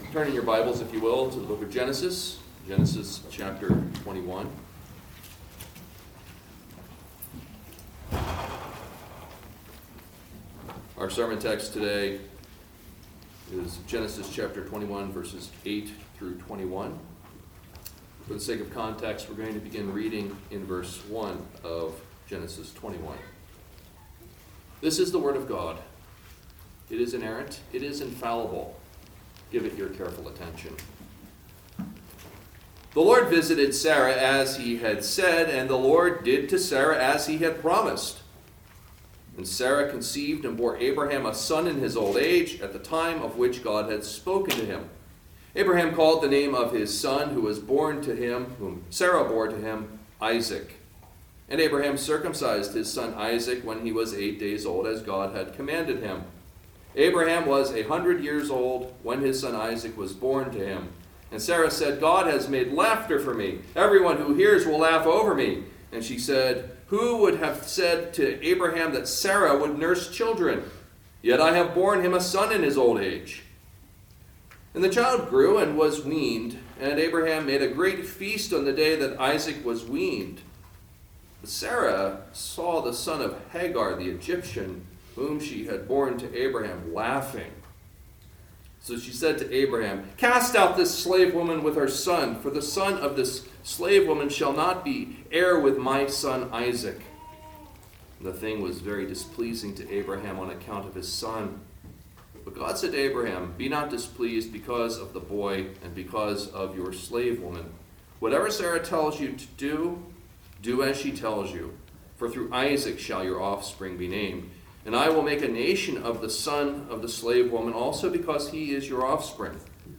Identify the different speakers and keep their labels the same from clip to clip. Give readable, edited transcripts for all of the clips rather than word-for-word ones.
Speaker 1: Turn in your Bibles, if you will, to the book of Genesis, Genesis chapter 21. Our sermon text today is Genesis chapter 21, verses 8 through 21. For the sake of context, we're going to begin reading in verse 1 of Genesis 21. This is the word of God. It is inerrant. It is infallible. Give it your careful attention. The Lord visited Sarah as he had said, and the Lord did to Sarah as he had promised. And Sarah conceived and bore Abraham a son in his old age, at the time of which God had spoken to him. Abraham called the name of his son who was born to him, whom Sarah bore to him, Isaac. And Abraham circumcised his son Isaac when he was 8 days old, as God had commanded him. Abraham was 100 years old when his son Isaac was born to him. And Sarah said, God has made laughter for me. Everyone who hears will laugh over me. And she said, who would have said to Abraham that Sarah would nurse children? Yet I have borne him a son in his old age. And the child grew and was weaned, and Abraham made a great feast on the day that Isaac was weaned. But Sarah saw the son of Hagar the Egyptian, whom she had borne to Abraham, laughing. So she said to Abraham, cast out this slave woman with her son, for the son of this slave woman shall not be heir with my son Isaac. And the thing was very displeasing to Abraham on account of his son. But God said to Abraham, be not displeased because of the boy and because of your slave woman. Whatever Sarah tells you to do, do as she tells you. For through Isaac shall your offspring be named. And I will make a nation of the son of the slave woman also because he is your offspring.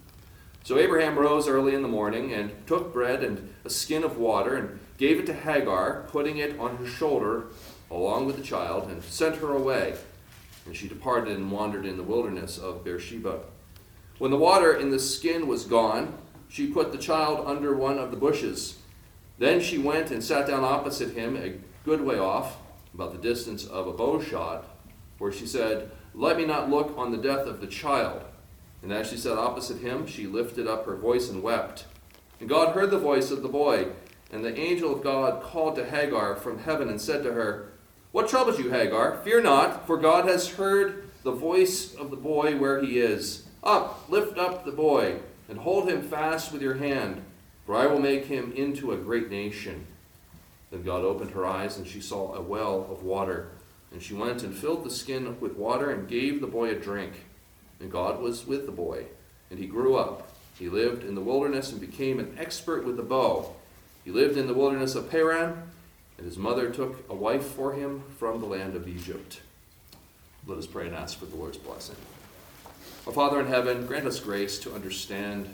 Speaker 1: So Abraham rose early in the morning and took bread and a skin of water and gave it to Hagar, putting it on her shoulder along with the child, and sent her away. And she departed and wandered in the wilderness of Beersheba. When the water in the skin was gone, she put the child under one of the bushes. Then she went and sat down opposite him a good way off, about the distance of a bow shot, where she said, let me not look on the death of the child. And as she sat opposite him, she lifted up her voice and wept. And God heard the voice of the boy, and the angel of God called to Hagar from heaven and said to her, what troubles you, Hagar? Fear not, for God has heard the voice of the boy where he is. Up, lift up the boy, and hold him fast with your hand, for I will make him into a great nation. Then God opened her eyes, and she saw a well of water. And she went and filled the skin with water and gave the boy a drink. And God was with the boy, and he grew up. He lived in the wilderness and became an expert with the bow. He lived in the wilderness of Paran, and his mother took a wife for him from the land of Egypt. Let us pray and ask for the Lord's blessing. Our Father in heaven, grant us grace to understand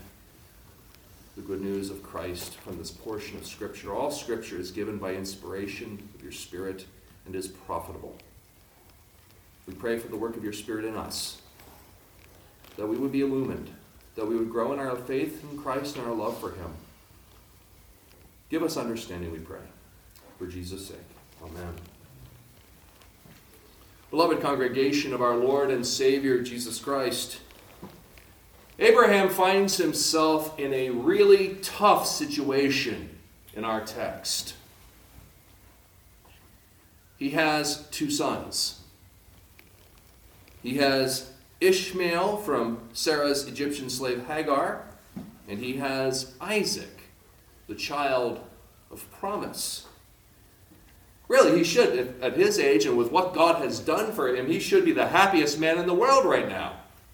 Speaker 1: the good news of Christ from this portion of Scripture. All Scripture is given by inspiration of your Spirit and is profitable. We pray for the work of your Spirit in us, that we would be illumined, that we would grow in our faith in Christ and our love for him. Give us understanding, we pray, for Jesus' sake. Amen. Beloved congregation of our Lord and Savior Jesus Christ, Abraham finds himself in a really tough situation in our text. He has two sons. He has Ishmael from Sarah's Egyptian slave Hagar, and he has Isaac, the child of promise. Really, he should, at his age and with what God has done for him, he should be the happiest man in the world right now.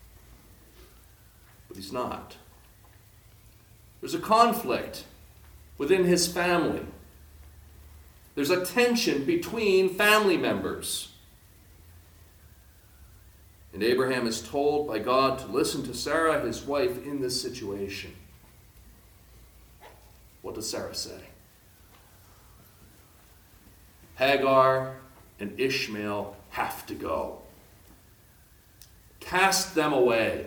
Speaker 1: But he's not. There's a conflict within his family. There's a tension between family members. And Abraham is told by God to listen to Sarah, his wife, in this situation. What does Sarah say? Hagar and Ishmael have to go. Cast them away.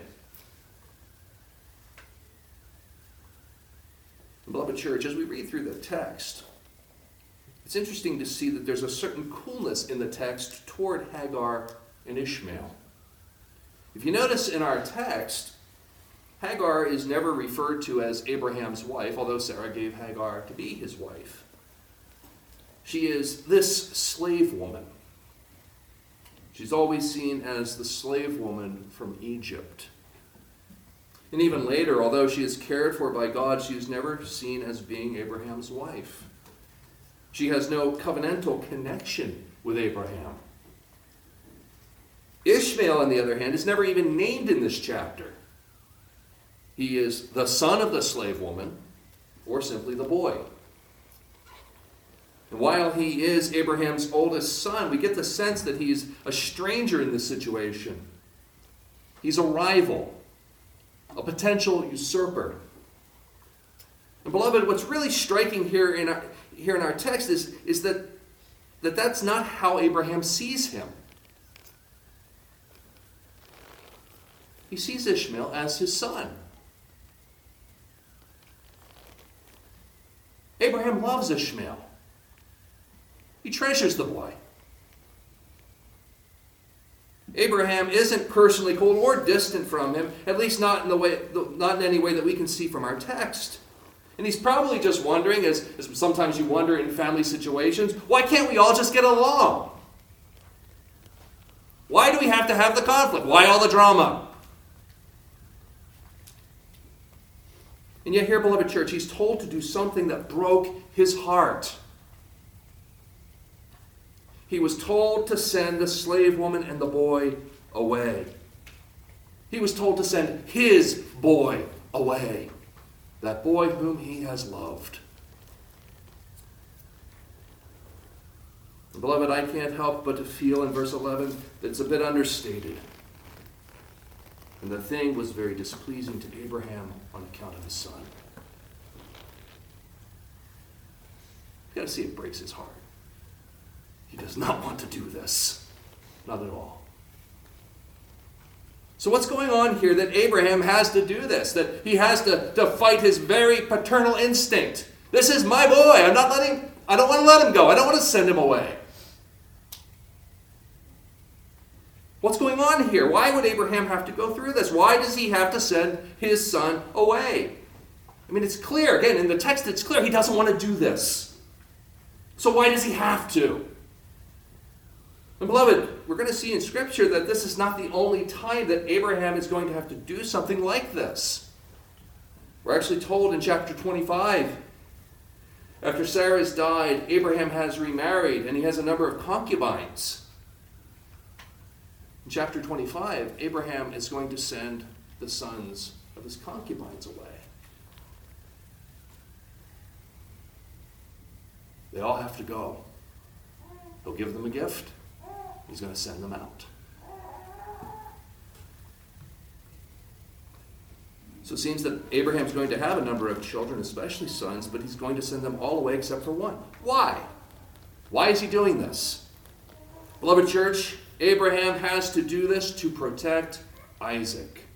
Speaker 1: Beloved church, as we read through the text, it's interesting to see that there's a certain coolness in the text toward Hagar and Ishmael. If you notice in our text, Hagar is never referred to as Abraham's wife, although Sarah gave Hagar to be his wife. She is this slave woman. She's always seen as the slave woman from Egypt. And even later, although she is cared for by God, she is never seen as being Abraham's wife. She has no covenantal connection with Abraham. Ishmael, on the other hand, is never even named in this chapter. He is the son of the slave woman, or simply the boy. And while he is Abraham's oldest son, we get the sense that he's a stranger in this situation. He's a rival, a potential usurper. And beloved, what's really striking here in our text is that that's not how Abraham sees him. He sees Ishmael as his son. Abraham loves Ishmael. He treasures the boy. Abraham isn't personally cold or distant from him, at least not in any way that we can see from our text. And he's probably just wondering, as sometimes you wonder in family situations, why can't we all just get along? Why do we have to have the conflict? Why all the drama? And yet here, beloved church, he's told to do something that broke his heart. He was told to send the slave woman and the boy away. He was told to send his boy away. That boy whom he has loved. And beloved, I can't help but to feel in verse 11 that it's a bit understated. And the thing was very displeasing to Abraham on account of his son. You've got to see it breaks his heart. He does not want to do this. Not at all. So what's going on here that Abraham has to do this? That he has to fight his very paternal instinct. This is my boy. I don't want to let him go. I don't want to send him away. What's going on here? Why would Abraham have to go through this? Why does he have to send his son away? I mean, it's clear. Again, in the text, it's clear he doesn't want to do this. So why does he have to? And beloved, we're going to see in Scripture that this is not the only time that Abraham is going to have to do something like this. We're actually told in chapter 25, after Sarah has died, Abraham has remarried and he has a number of concubines. In chapter 25, Abraham is going to send the sons of his concubines away. They all have to go. He'll give them a gift. He's going to send them out. So it seems that Abraham's going to have a number of children, especially sons, but he's going to send them all away except for one. Why? Why is he doing this? Beloved church, Abraham has to do this to protect Isaac.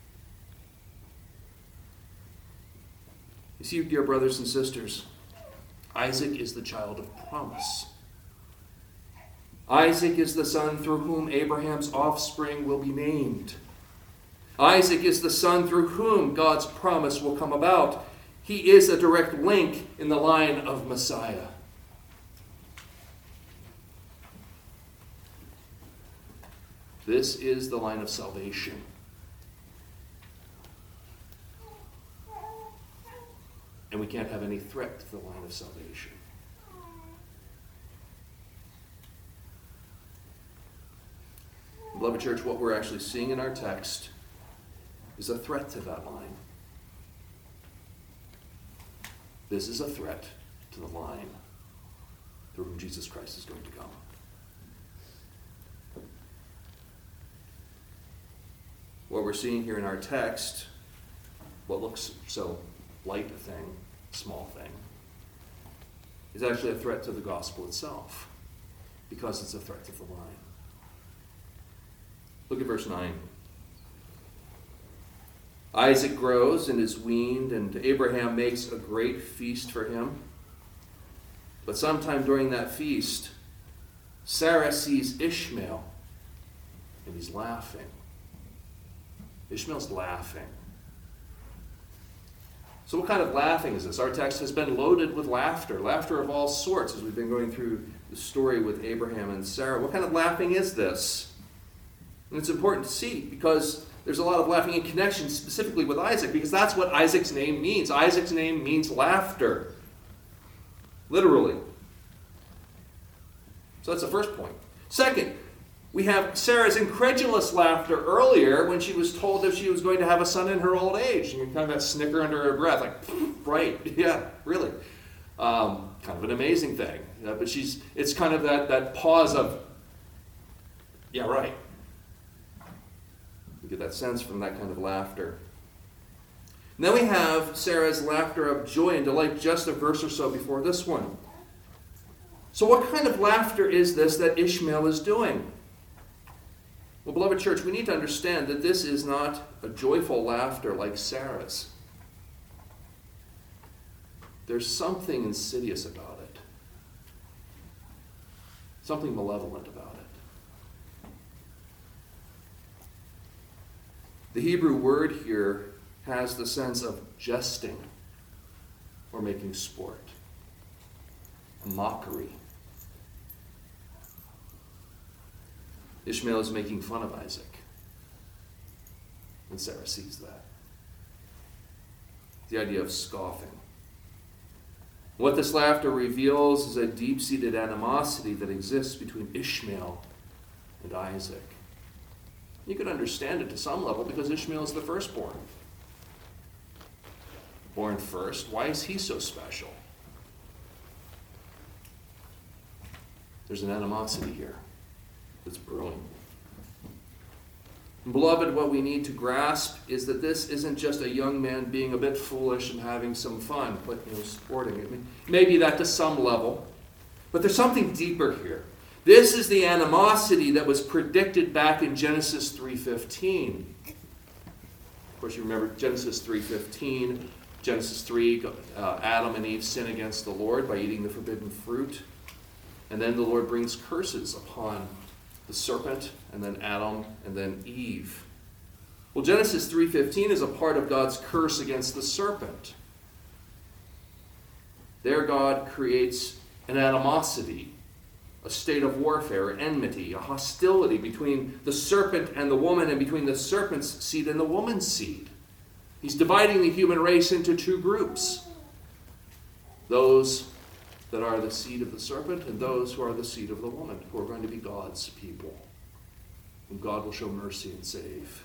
Speaker 1: You see, dear brothers and sisters, Isaac is the child of promise. Isaac is the son through whom Abraham's offspring will be named. Isaac is the son through whom God's promise will come about. He is a direct link in the line of Messiah. This is the line of salvation. And we can't have any threat to the line of salvation. Beloved church, what we're actually seeing in our text is a threat to that line. This is a threat to the line through whom Jesus Christ is going to come. What we're seeing here in our text, what looks so light a thing, small thing, is actually a threat to the gospel itself, because it's a threat to the line. Look at verse 9. Isaac grows and is weaned, and Abraham makes a great feast for him. But sometime during that feast, Sarah sees Ishmael, and he's laughing. Ishmael's laughing. So what kind of laughing is this? Our text has been loaded with laughter of all sorts as we've been going through the story with Abraham and Sarah. What kind of laughing is this? And it's important to see because there's a lot of laughing in connection specifically with Isaac, because that's what Isaac's name means. Isaac's name means laughter. Literally. So that's the first point. Second, we have Sarah's incredulous laughter earlier when she was told that she was going to have a son in her old age. And kind of that snicker under her breath, like, right, yeah, really. Kind of an amazing thing. But it's kind of that pause of, yeah, right. You get that sense from that kind of laughter. And then we have Sarah's laughter of joy and delight just a verse or so before this one. So what kind of laughter is this that Ishmael is doing? Well, beloved church, we need to understand that this is not a joyful laughter like Sarah's. There's something insidious about it. Something malevolent about it. The Hebrew word here has the sense of jesting or making sport, a mockery. Ishmael is making fun of Isaac, and Sarah sees that. The idea of scoffing. What this laughter reveals is a deep-seated animosity that exists between Ishmael and Isaac. You can understand it to some level because Ishmael is the firstborn. Born first, why is he so special? There's an animosity here that's brewing. And beloved, what we need to grasp is that this isn't just a young man being a bit foolish and having some fun, but sporting it. Maybe that to some level, but there's something deeper here. This is the animosity that was predicted back in Genesis 3:15. Of course, you remember Genesis 3:15. Genesis 3, Adam and Eve sin against the Lord by eating the forbidden fruit. And then the Lord brings curses upon the serpent, and then Adam, and then Eve. Well, Genesis 3:15 is a part of God's curse against the serpent. There God creates an animosity, a state of warfare, enmity, a hostility between the serpent and the woman, and between the serpent's seed and the woman's seed. He's dividing the human race into two groups. Those that are the seed of the serpent and those who are the seed of the woman, who are going to be God's people, whom God will show mercy and save.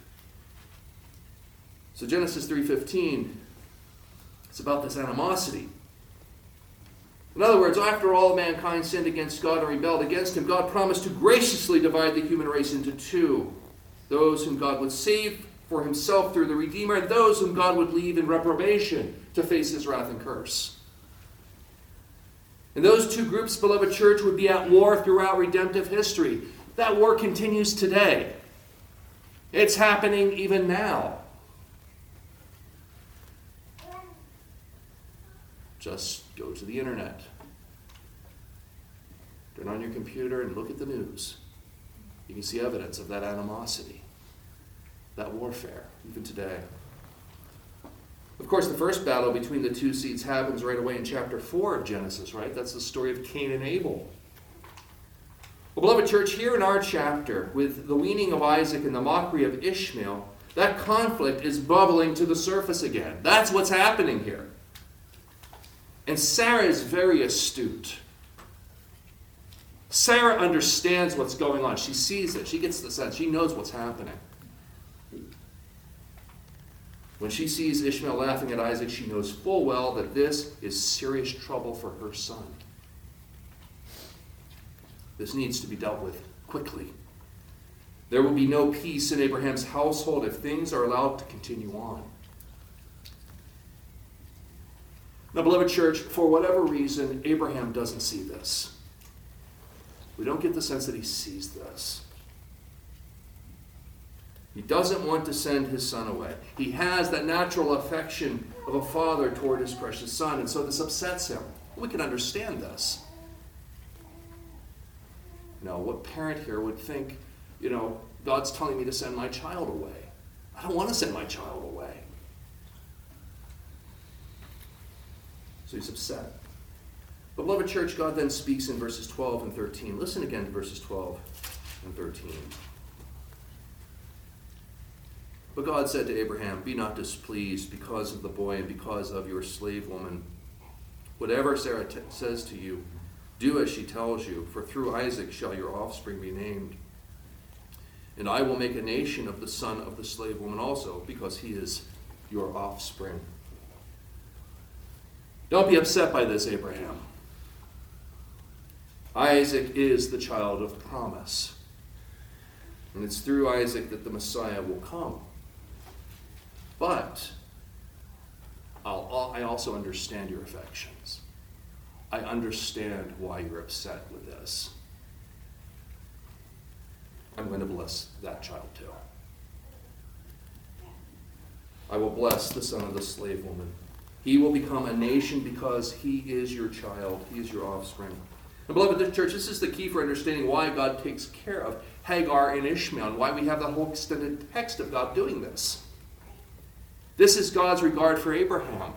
Speaker 1: So Genesis 3:15, it's about this animosity. In other words, after all mankind sinned against God and rebelled against him, God promised to graciously divide the human race into two. Those whom God would save for himself through the Redeemer, and those whom God would leave in reprobation to face his wrath and curse. And those two groups, beloved church, would be at war throughout redemptive history. That war continues today. It's happening even now. Just go to the internet. Turn on your computer and look at the news. You can see evidence of that animosity, that warfare, even today. Of course, the first battle between the two seeds happens right away in chapter 4 of Genesis, right? That's the story of Cain and Abel. Well, beloved church, here in our chapter, with the weaning of Isaac and the mockery of Ishmael, that conflict is bubbling to the surface again. That's what's happening here. And Sarah is very astute. Sarah understands what's going on. She sees it. She gets the sense. She knows what's happening. When she sees Ishmael laughing at Isaac, she knows full well that this is serious trouble for her son. This needs to be dealt with quickly. There will be no peace in Abraham's household if things are allowed to continue on. Now, beloved church, for whatever reason, Abraham doesn't see this. We don't get the sense that he sees this. He doesn't want to send his son away. He has that natural affection of a father toward his precious son, and so this upsets him. We can understand this. What parent here would think, God's telling me to send my child away? I don't want to send my child away. So he's upset. But beloved church, God then speaks in verses 12 and 13. Listen again to verses 12 and 13. But God said to Abraham, "Be not displeased because of the boy and because of your slave woman. Whatever Sarah says to you, do as she tells you, for through Isaac shall your offspring be named. And I will make a nation of the son of the slave woman also, because he is your offspring." Don't be upset by this, Abraham. Isaac is the child of promise. And it's through Isaac that the Messiah will come. But I also understand your affections. I understand why you're upset with this. I'm going to bless that child too. I will bless the son of the slave woman. He will become a nation because he is your child. He is your offspring. And beloved church, this is the key for understanding why God takes care of Hagar and Ishmael, and why we have the whole extended text of God doing this. This is God's regard for Abraham,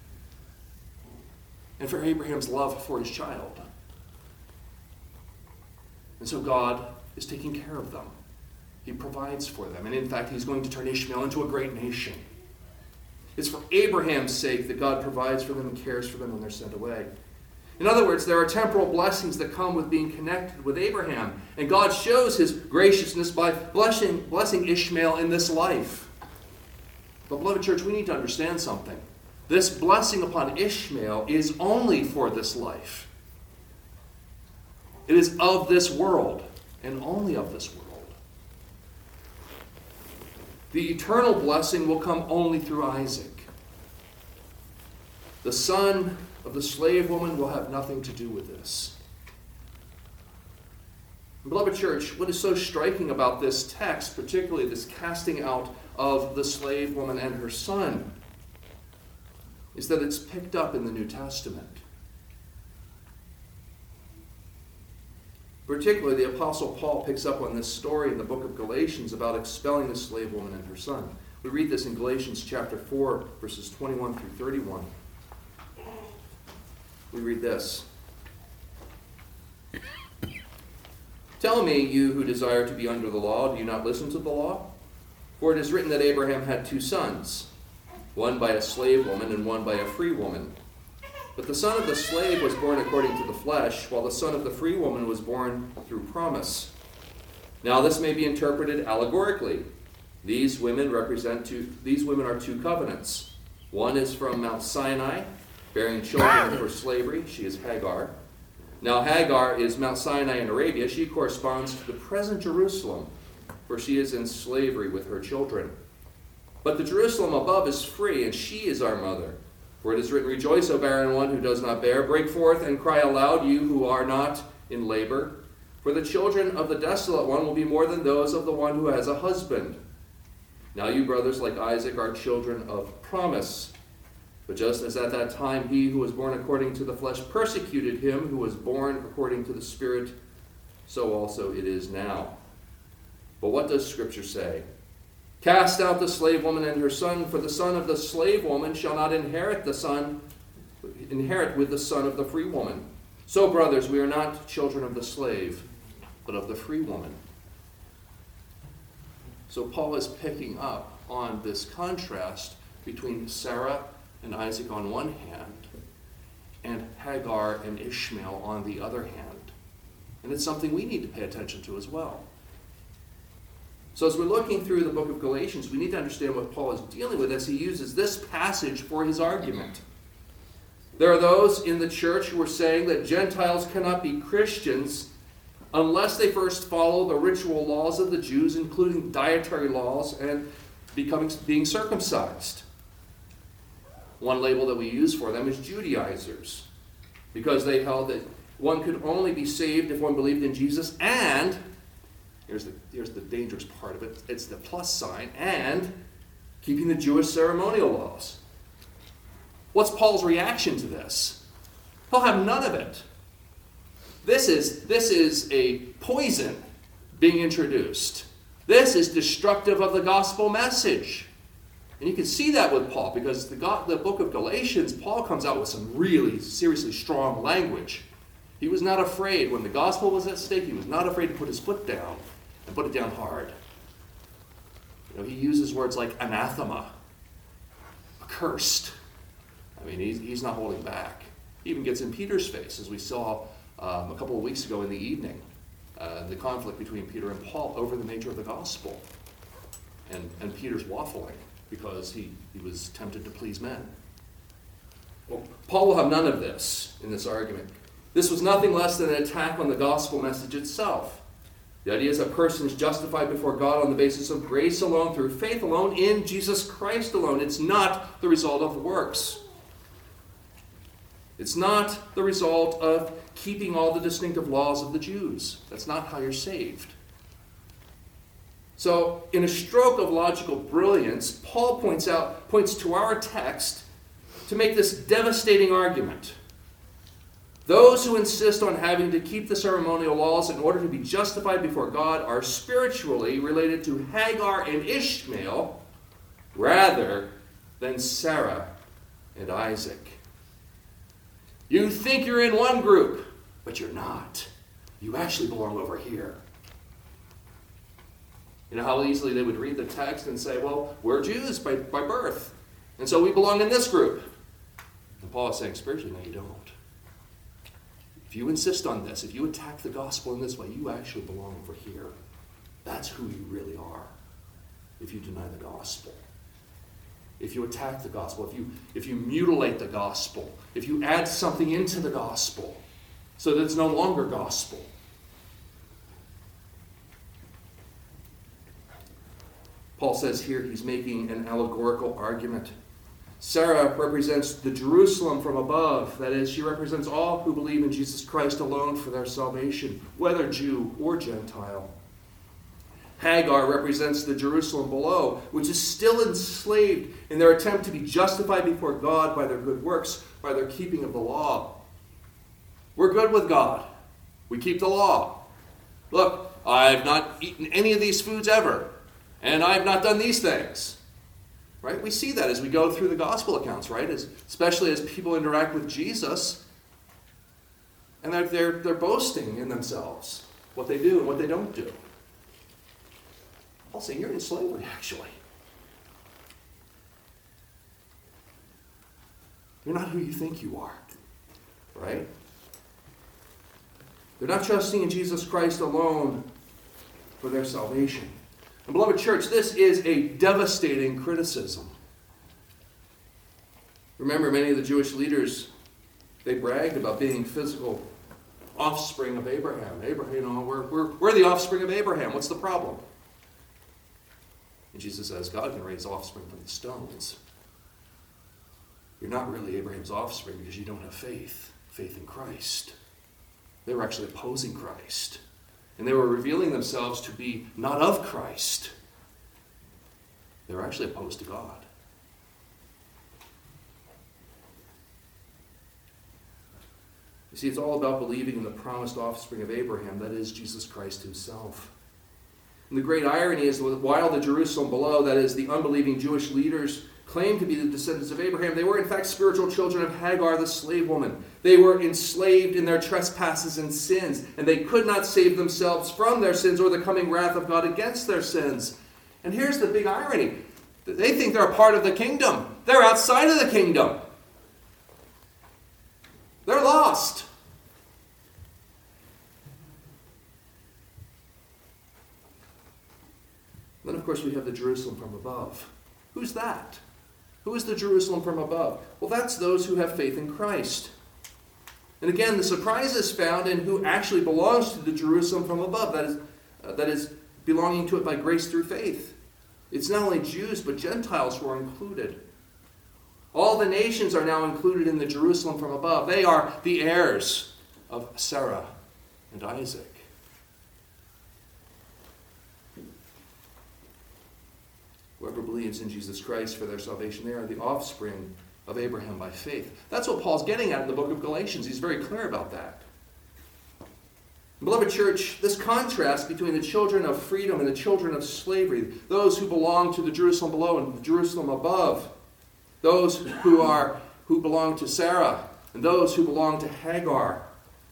Speaker 1: and for Abraham's love for his child. And so God is taking care of them. He provides for them. And in fact, he's going to turn Ishmael into a great nation. It's for Abraham's sake that God provides for them and cares for them when they're sent away. In other words, there are temporal blessings that come with being connected with Abraham. And God shows his graciousness by blessing Ishmael in this life. But beloved church, we need to understand something. This blessing upon Ishmael is only for this life. It is of this world, and only of this world. The eternal blessing will come only through Isaac. The son of the slave woman will have nothing to do with this. Beloved church, what is so striking about this text, particularly this casting out of the slave woman and her son, is that it's picked up in the New Testament. Particularly, the Apostle Paul picks up on this story in the book of Galatians about expelling the slave woman and her son. We read this in Galatians chapter 4, verses 21 through 31. We read this. "Tell me, you who desire to be under the law, do you not listen to the law? For it is written that Abraham had 2 sons, one by a slave woman and one by a free woman. But the son of the slave was born according to the flesh, while the son of the free woman was born through promise. Now this may be interpreted allegorically. These women are 2 covenants. One is from Mount Sinai, bearing children for slavery. She is Hagar. Now Hagar is Mount Sinai in Arabia. She corresponds to the present Jerusalem, for she is in slavery with her children. But the Jerusalem above is free, and she is our mother. For it is written, 'Rejoice, O barren one who does not bear. Break forth and cry aloud, you who are not in labor. For the children of the desolate one will be more than those of the one who has a husband.' Now you, brothers, like Isaac, are children of promise. But just as at that time he who was born according to the flesh persecuted him who was born according to the Spirit, so also it is now. But what does Scripture say? Cast out the slave woman and her son, for the son of the slave woman shall not inherit with the son of the free woman. So, brothers, we are not children of the slave, but of the free woman." So Paul is picking up on this contrast between Sarah and Isaac on one hand, and Hagar and Ishmael on the other hand. And it's something we need to pay attention to as well. So as we're looking through the book of Galatians, we need to understand what Paul is dealing with as he uses this passage for his argument. There are those in the church who are saying that Gentiles cannot be Christians unless they first follow the ritual laws of the Jews, including dietary laws and being circumcised. One label that we use for them is Judaizers, because they held that one could only be saved if one believed in Jesus, and here's the dangerous part of it, it's the plus sign, and keeping the Jewish ceremonial laws. What's Paul's reaction to this? He'll have none of it. This is a poison being introduced. This is destructive of the gospel message. And you can see that with Paul, because the book of Galatians, Paul comes out with some really seriously strong language. He was not afraid. When the gospel was at stake, he was not afraid to put his foot down, and put it down hard. He uses words like anathema, accursed. I mean, he's not holding back. He even gets in Peter's face, as we saw a couple of weeks ago in the evening, the conflict between Peter and Paul over the nature of the gospel. And Peter's waffling because he was tempted to please men. Well, Paul will have none of this in this argument. This was nothing less than an attack on the gospel message itself. The idea is a person is justified before God on the basis of grace alone, through faith alone, in Jesus Christ alone. It's not the result of works. It's not the result of keeping all the distinctive laws of the Jews. That's not how you're saved. So, in a stroke of logical brilliance, Paul points to our text to make this devastating argument. Those who insist on having to keep the ceremonial laws in order to be justified before God are spiritually related to Hagar and Ishmael rather than Sarah and Isaac. You think you're in one group, but you're not. You actually belong over here. You know how easily they would read the text and say, well, we're Jews by birth, and so we belong in this group. And Paul is saying, spiritually, no, you don't. If you insist on this, if you attack the gospel in this way, you actually belong over here. That's who you really are if you deny the gospel. If you attack the gospel, if you mutilate the gospel, if you add something into the gospel so that it's no longer gospel. Paul says here he's making an allegorical argument. Sarah represents the Jerusalem from above. That is, she represents all who believe in Jesus Christ alone for their salvation, whether Jew or Gentile. Hagar represents the Jerusalem below, which is still enslaved in their attempt to be justified before God by their good works, by their keeping of the law. We're good with God. We keep the law. Look, I've not eaten any of these foods ever, and I've not done these things. Right? We see that as we go through the gospel accounts, right? Especially as people interact with Jesus, and they're boasting in themselves, what they do and what they don't do. Paul's saying, you're in slavery, actually. You're not who you think you are, right? They're not trusting in Jesus Christ alone for their salvation. And beloved church, this is a devastating criticism. Remember, many of the Jewish leaders, they bragged about being physical offspring of Abraham. Abraham, we're the offspring of Abraham. What's the problem? And Jesus says, God can raise offspring from the stones. You're not really Abraham's offspring because you don't have faith in Christ. They were actually opposing Christ. And they were revealing themselves to be not of Christ. They were actually opposed to God. You see, it's all about believing in the promised offspring of Abraham, that is, Jesus Christ himself. And the great irony is that while the Jerusalem below, that is, the unbelieving Jewish leaders, claimed to be the descendants of Abraham, they were in fact spiritual children of Hagar, the slave woman. They were enslaved in their trespasses and sins, and they could not save themselves from their sins or the coming wrath of God against their sins. And here's the big irony. They think they're a part of the kingdom. They're outside of the kingdom. They're lost. Then, of course, we have the Jerusalem from above. Who's that? Who is the Jerusalem from above? Well, that's those who have faith in Christ. And again, the surprise is found in who actually belongs to the Jerusalem from above. That is belonging to it by grace through faith. It's not only Jews, but Gentiles who are included. All the nations are now included in the Jerusalem from above. They are the heirs of Sarah and Isaac. Whoever believes in Jesus Christ for their salvation, they are the offspring of Abraham by faith. That's what Paul's getting at in the book of Galatians. He's very clear about that. Beloved church, this contrast between the children of freedom and the children of slavery, those who belong to the Jerusalem below and the Jerusalem above, those who belong to Sarah and those who belong to Hagar,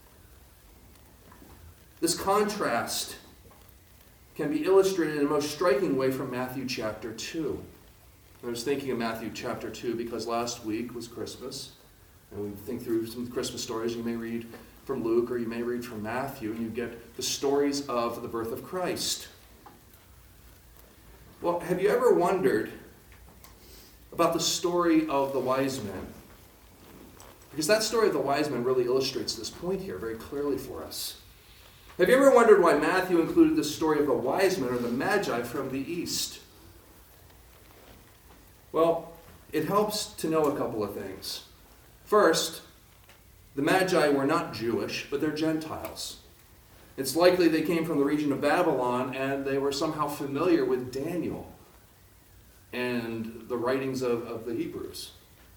Speaker 1: this contrast can be illustrated in a most striking way from Matthew chapter 2. I was thinking of Matthew chapter 2 because last week was Christmas, and we think through some Christmas stories. You may read from Luke or you may read from Matthew, and you get the stories of the birth of Christ. Well, have you ever wondered about the story of the wise men? Because that story of the wise men really illustrates this point here very clearly for us. Have you ever wondered why Matthew included the story of the wise men or the Magi from the east? Well, it helps to know a couple of things. First, the Magi were not Jewish, but they're Gentiles. It's likely they came from the region of Babylon and they were somehow familiar with Daniel and the writings of the Hebrews.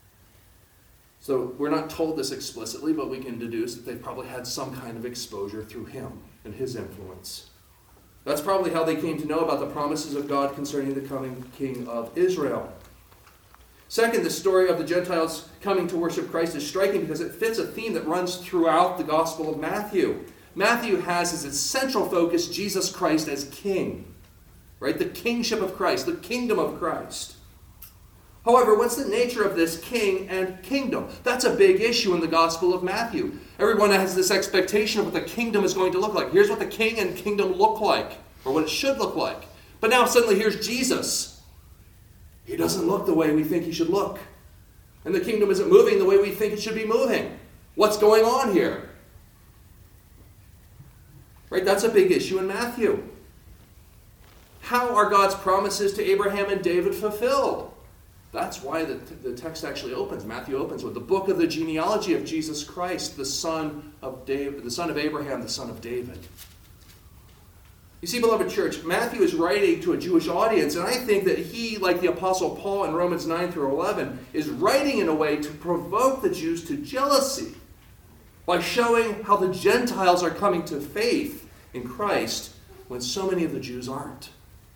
Speaker 1: So we're not told this explicitly, but we can deduce that they probably had some kind of exposure through him and his influence. That's probably how they came to know about the promises of God concerning the coming king of Israel. Second, the story of the Gentiles coming to worship Christ is striking because it fits a theme that runs throughout the Gospel of Matthew. Matthew has as its central focus Jesus Christ as king, right? The kingship of Christ, the kingdom of Christ. However, what's the nature of this king and kingdom? That's a big issue in the Gospel of Matthew. Everyone has this expectation of what the kingdom is going to look like. Here's what the king and kingdom look like, or what it should look like. But now suddenly here's Jesus. He doesn't look the way we think he should look. And the kingdom isn't moving the way we think it should be moving. What's going on here? Right? That's a big issue in Matthew. How are God's promises to Abraham and David fulfilled? That's why the text actually opens. Matthew opens with the book of the genealogy of Jesus Christ, the son of David, the son of Abraham, the son of David. You see, beloved church, Matthew is writing to a Jewish audience, and I think that he, like the Apostle Paul in Romans 9 through 11, is writing in a way to provoke the Jews to jealousy by showing how the Gentiles are coming to faith in Christ when so many of the Jews aren't.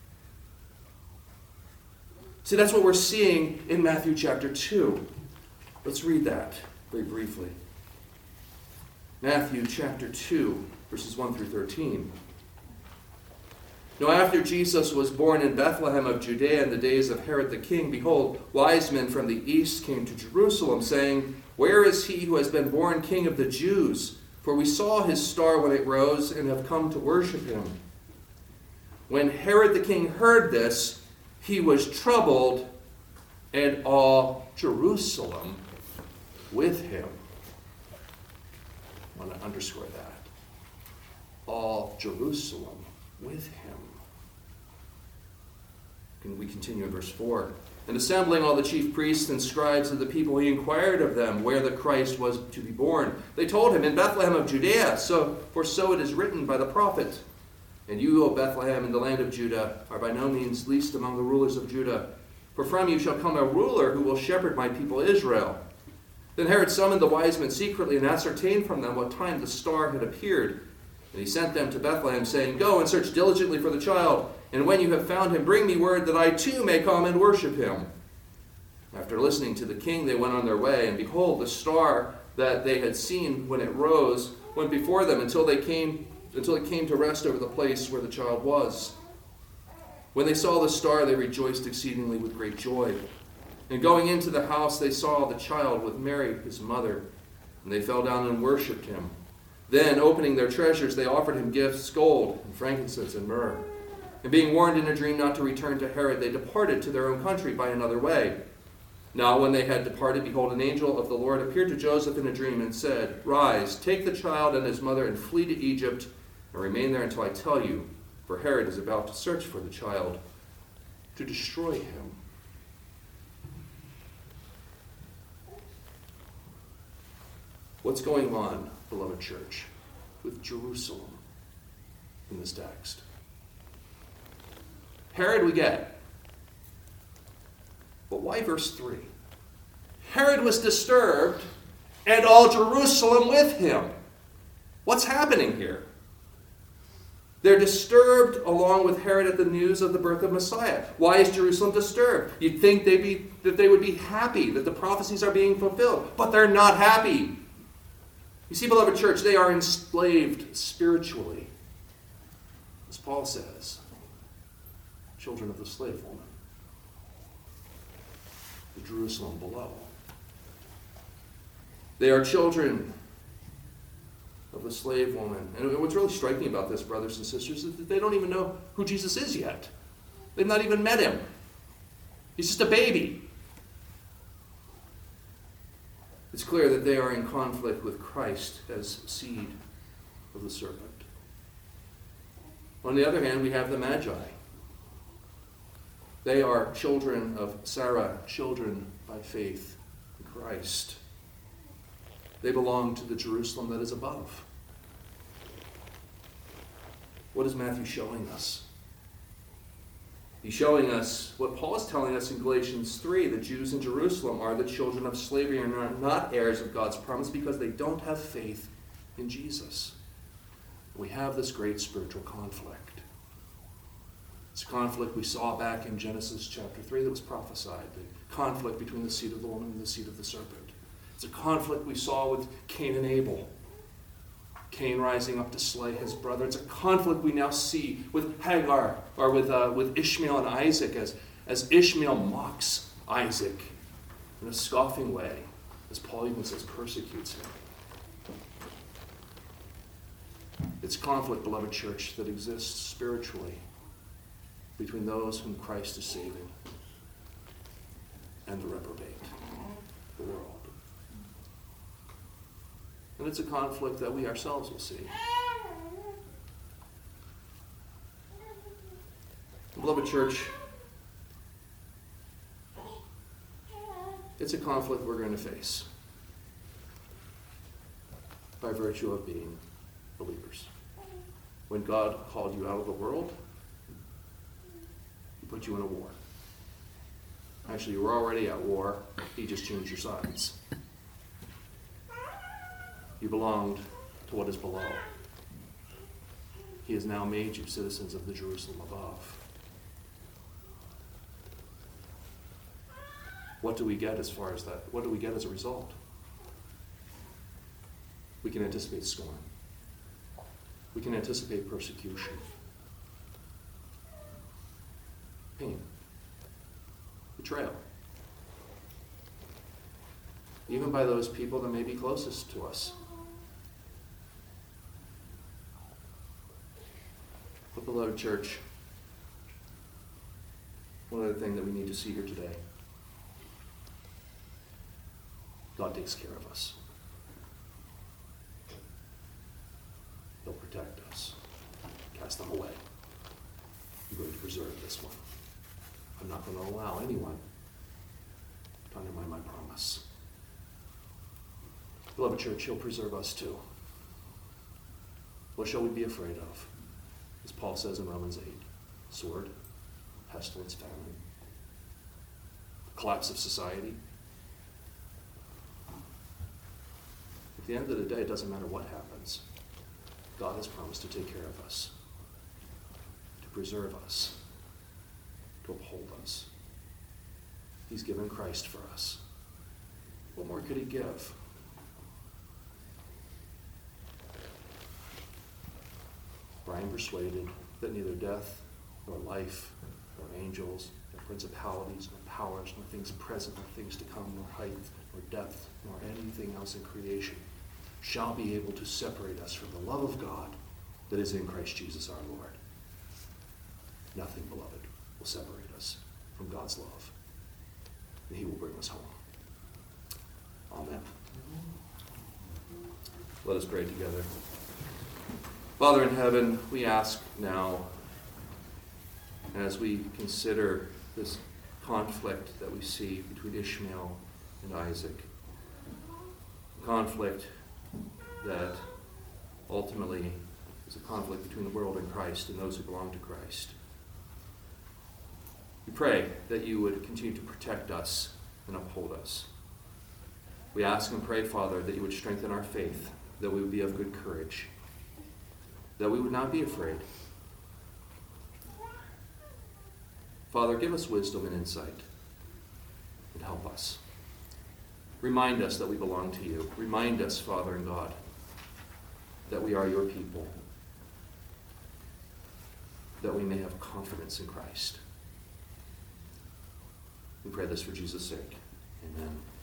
Speaker 1: See, that's what we're seeing in Matthew chapter 2. Let's read that very briefly. Matthew chapter 2, verses 1 through 13. Now after Jesus was born in Bethlehem of Judea in the days of Herod the king, behold, wise men from the east came to Jerusalem, saying, Where is he who has been born king of the Jews? For we saw his star when it rose and have come to worship him. When Herod the king heard this, he was troubled, and all Jerusalem with him. I want to underscore that. All Jerusalem with him. And we continue in verse 4. And assembling all the chief priests and scribes of the people, he inquired of them where the Christ was to be born. They told him, In Bethlehem of Judea, for so it is written by the prophet. And you, O Bethlehem, in the land of Judah, are by no means least among the rulers of Judah. For from you shall come a ruler who will shepherd my people Israel. Then Herod summoned the wise men secretly and ascertained from them what time the star had appeared. And he sent them to Bethlehem, saying, Go and search diligently for the child, and when you have found him, bring me word that I too may come and worship him. After listening to the king, they went on their way, and behold, the star that they had seen when it rose went before them until it came to rest over the place where the child was. When they saw the star, they rejoiced exceedingly with great joy. And going into the house, they saw the child with Mary, his mother, and they fell down and worshipped him. Then, opening their treasures, they offered him gifts, gold, and frankincense, and myrrh. And being warned in a dream not to return to Herod, they departed to their own country by another way. Now when they had departed, behold, an angel of the Lord appeared to Joseph in a dream and said, Rise, take the child and his mother, and flee to Egypt, and remain there until I tell you, for Herod is about to search for the child, to destroy him. What's going on, beloved church, with Jerusalem in this text? Herod we get. But why verse 3? Herod was disturbed, and all Jerusalem with him. What's happening here? They're disturbed along with Herod at the news of the birth of Messiah. Why is Jerusalem disturbed? You'd think that they would be happy that the prophecies are being fulfilled, but they're not happy. You see, beloved church, they are enslaved spiritually. As Paul says, children of the slave woman, the Jerusalem below. They are children of the slave woman. And what's really striking about this, brothers and sisters, is that they don't even know who Jesus is yet. They've not even met him. He's just a baby. It's clear that they are in conflict with Christ as seed of the serpent. On the other hand, we have the Magi. They are children of Sarah, children by faith in Christ. They belong to the Jerusalem that is above. What is Matthew showing us? He's showing us what Paul is telling us in Galatians 3. The Jews in Jerusalem are the children of slavery and are not heirs of God's promise because they don't have faith in Jesus. We have this great spiritual conflict. It's a conflict we saw back in Genesis chapter 3 that was prophesied. The conflict between the seed of the woman and the seed of the serpent. It's a conflict we saw with Cain and Abel. Cain rising up to slay his brother. It's a conflict we now see with Hagar, or with Ishmael and Isaac, as Ishmael mocks Isaac in a scoffing way, as Paul even says, persecutes him. It's conflict, beloved church, that exists spiritually between those whom Christ is saving and the reprobate, the world. And it's a conflict that we ourselves will see. Beloved church, it's a conflict we're going to face by virtue of being believers. When God called you out of the world, He put you in a war. Actually, you were already at war. He just changed your sides. You belonged to what is below. He has now made you citizens of the Jerusalem above. What do we get as far as that? What do we get as a result? We can anticipate scorn. We can anticipate persecution. Pain. Betrayal. Even by those people that may be closest to us. But beloved church, one other thing that we need to see here today. God takes care of us. He'll protect us. Cast them away. I'm going to preserve this one. I'm not going to allow anyone to undermine my promise. Beloved church, He'll preserve us too. What shall we be afraid of? As Paul says in Romans 8, sword, pestilence, famine, collapse of society. At the end of the day, it doesn't matter what happens. God has promised to take care of us, to preserve us, to uphold us. He's given Christ for us. What more could He give? For I am persuaded that neither death, nor life, nor angels, nor principalities, nor powers, nor things present, nor things to come, nor height, nor depth, nor anything else in creation shall be able to separate us from the love of God that is in Christ Jesus our Lord. Nothing, beloved, will separate us from God's love. And He will bring us home. Amen. Let us pray together. Father in heaven, we ask now, as we consider this conflict that we see between Ishmael and Isaac, conflict that ultimately is a conflict between the world and Christ and those who belong to Christ. We pray that you would continue to protect us and uphold us. We ask and pray, Father, that you would strengthen our faith, that we would be of good courage, that we would not be afraid, Father, give us wisdom and insight and help us. Remind us that we belong to you. Remind us, Father and God, that we are your people, that we may have confidence in Christ. We pray this for Jesus' sake. Amen.